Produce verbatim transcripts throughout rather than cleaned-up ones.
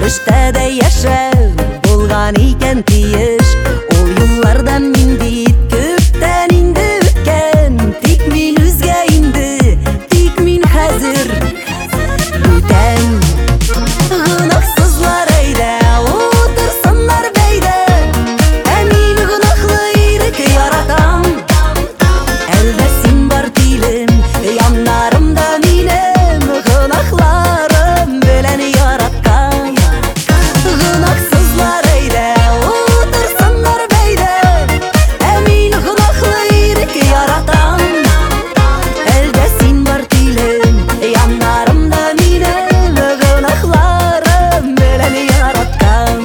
Көштәдә яшәү булган икән тиеш. Ул юллардан мин бит күптән инде үткән. Тик мин үзгә инде, тик мин хәзер бүтән. Гөнаһсызлар әйдә, утырсыннар бәйдә. Ә мин гөнаһлы ирек яратам. Әлдә син бар дилем, яннарымда минем гөнаһларым белән яраткан. Гөнаһсызлар әйдә, утырсыннар бәйдә. Ә мин гөнаһлы ирек яратам. Әлдә син бар дилем, яннарымда минем гөнаһларым белән яраткан.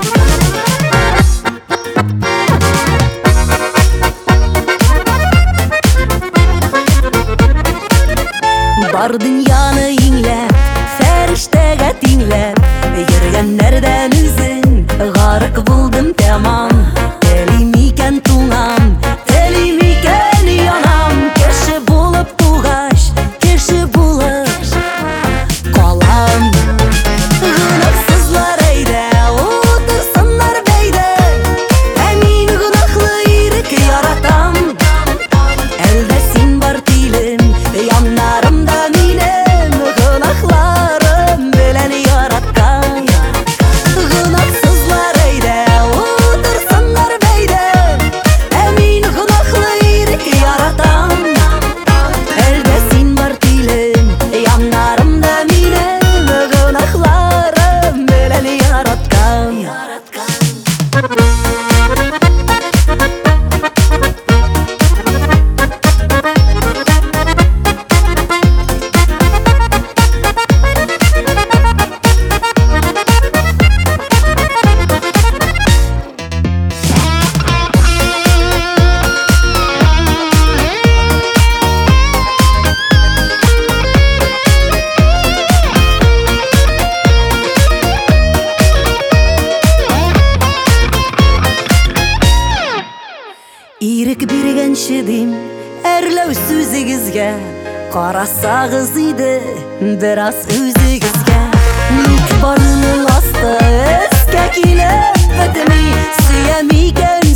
Бар дөньяны иңләп, фәрештәгә тиңләп, йөргәннәрдән үзең гарык булдым тәмам. Телим икән туңам, телим икән янам. Кеше булып тугач, кеше булып калам. Гөнаһсызлар әйдә, утырсыннар бәйдә. Ә мин гөнаһлы ирек яратам. Әлдә син бар дилем, яннарымда минем гөнаһларым белән яраткан. Гөнаһсызлар әйдә, утырсыннар бәйдә. Ә мин гөнаһлы ирек яратам. Әлдә син бар дилем, яннарымда минем гөнаһларым белән яраткан. Ирек биргәнче дим, әрләү сүзегезгә. Карасагыз иде бераз үзегезгә. Ник барының асты өскә килеп бетми, сөям икән